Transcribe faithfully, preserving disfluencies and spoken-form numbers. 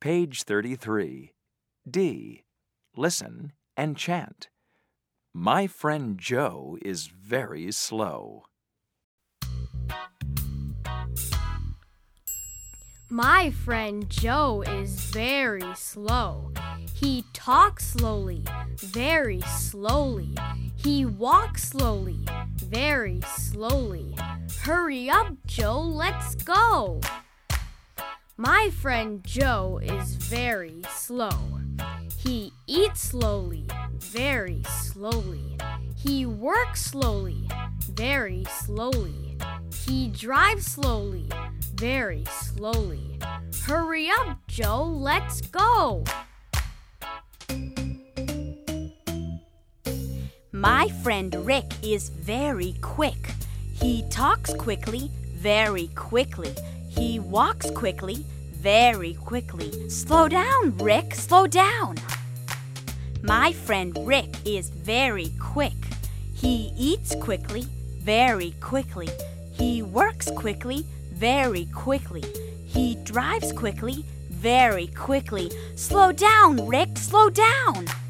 Page thirty-three. D. Listen and chant. My friend Joe is very slow. My friend Joe is very slow. He talks slowly, very slowly. He walks slowly, very slowly. Hurry up, Joe, let's go. My friend Joe is very slow. He eats slowly, very slowly. He works slowly, very slowly. He drives slowly, very slowly. Hurry up, Joe, let's go. My friend Rick is very quick. He talks quickly, very quickly. He walks quickly, very quickly. Slow down, Rick, slow down. My friend Rick is very quick. He eats quickly, very quickly. He works quickly, very quickly. He drives quickly, very quickly. Slow down, Rick, slow down.